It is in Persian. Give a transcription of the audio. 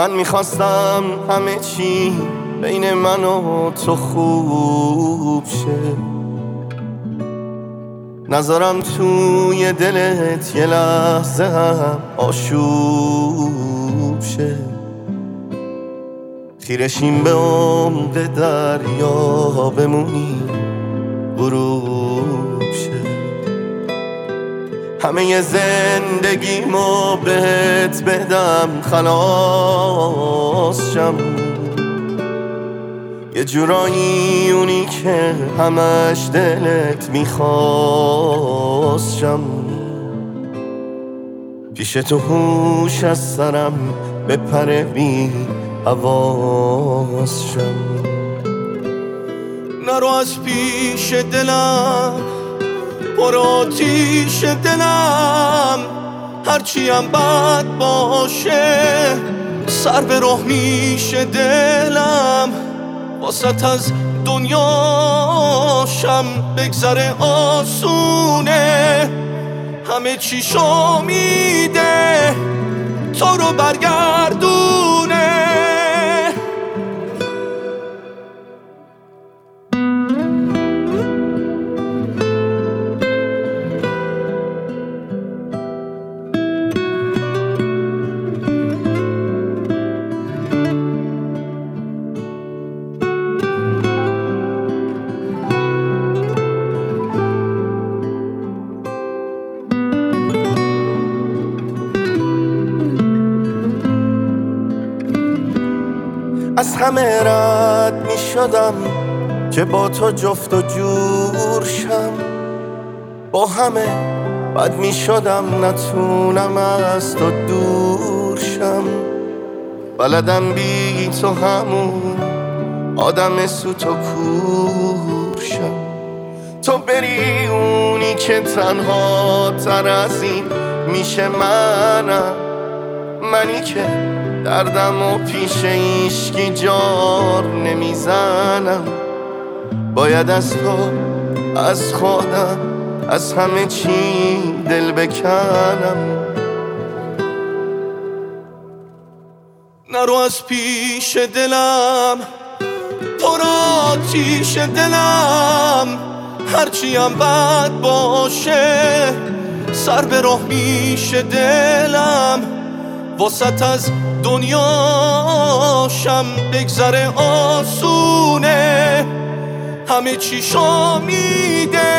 من میخواستم همه چی بین من و تو خوب شه، نذارم توی دلت یه لحظه هم آشوب شه. خیرشیم به عمق دریا بمونی غروب شه. همه زندگیمو بهت بدم خلاص شم، یه جورایی اونی که همش دلت میخواست شم. پیش تو هوش از سرم بپره بی حواس شم. نرو از پیش دلم، پر آتیش دلم، هرچی هم بد باشه سر به راه میشه دلم. واسط از دنیاشم بگذره آسونه، همه چیشو میده تو رو برگردونه. از همه رد می شدم که با تو جفت و جور شم، با همه بد می شدم نتونم از تو دور شم. بلدم بی تو همون آدم سوت و کور شم. تو بری اونی که تنها تر از این میشه منم، منی که دردم و پیش ایشکی جار نمیزنم. باید از تو، از خودم، از همه چی دل بکنم. نرو از پیش دلم، پر آتیش دلم، هرچی هم بد باشه سر به راه میشه دلم. واسط از دنیاشم بگذره آسونه، همه چیشو میده